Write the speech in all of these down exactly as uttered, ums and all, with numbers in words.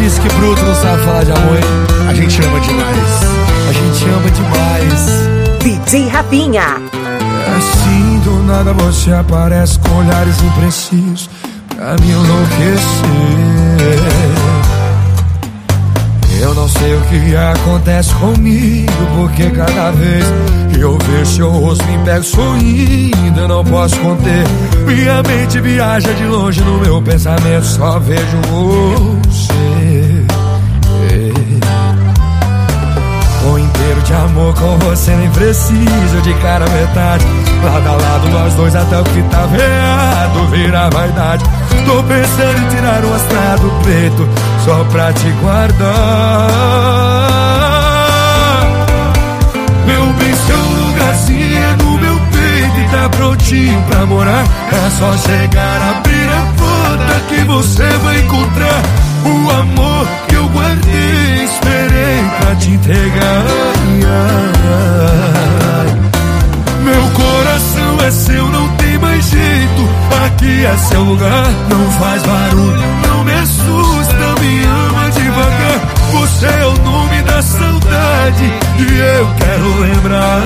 disse que bruto não sabe falar de amor, hein? A gente ama demais. A gente ama demais. D J Rafinha. Assim do nada você aparece com olhares imprecisos pra me enlouquecer. Eu não sei o que acontece comigo, porque cada vez que eu vejo seu rosto me pego sorrindo, eu não posso conter. Minha mente viaja de longe, no meu pensamento só vejo você. Tô inteiro de amor com você, nem preciso de cara metade. Lado a lado nós dois até o que tava errado vira vaidade. Tô pensando em tirar o astral do peito só pra te guardar. Meu bem, seu lugarzinho é no meu peito e tá prontinho pra morar. É só chegar, abrir a porta que você vai encontrar o amor que eu guardei, esperei pra te entregar. Meu coração é seu, não tem mais jeito. Aqui é seu lugar, não faz barulho, não me assusta, me ama devagar. Você é o nome da saudade e eu quero lembrar.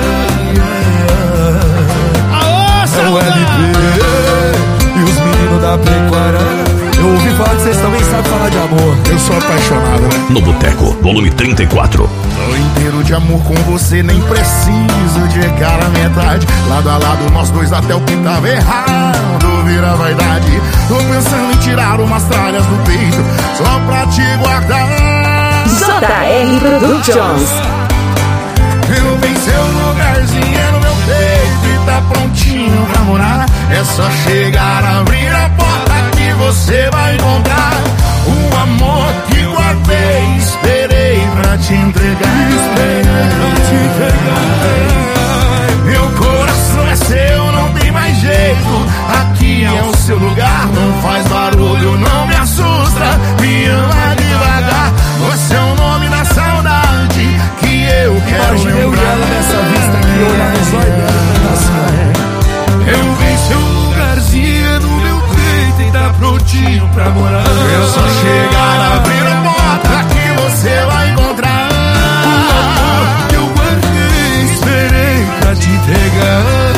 Aô, saudade! É o M P e os meninos da pecuária. Eu ouvi falar que vocês também sabem falar de amor. Eu sou apaixonado, né? No Boteco, volume trinta e quatro. Tô inteiro de amor com você, nem preciso de cara metade. Lado a lado nós dois até o que tava errado vira vaidade. Tô pensando em tirar umas tralhas do peito só pra te guardar. J R Productions. Eu bem, seu lugarzinho é no meu peito e tá prontinho pra morar. É só chegar, abrir a porta que você vai encontrar o amor que guardei, esperei pra te entregar. Esperei pra te entregar. Meu coração é seu, não tem mais jeito. Aqui é o seu lugar, não faz barulho, não me assusta, me ama devagar. Você é o nome da saudade que eu quero Imaginei lembrar. ela nessa vista aqui, olhar nos olhos dela, assim, Eu vi seu lugarzinho no meu peito e tá prontinho pra morar. Eu só chegar, abrir a porta que você vai encontrar o amor que eu guardei, esperei pra te entregar.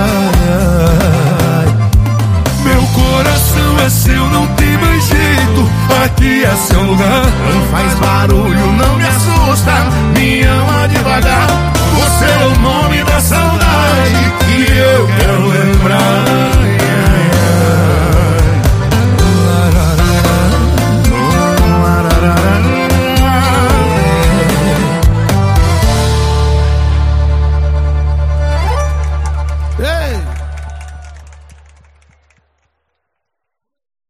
Meu coração é seu, não tem mais jeito. Aqui é seu lugar, não faz barulho, não me assusta, me ama devagar. Você é o nome da saudade que eu quero lembrar.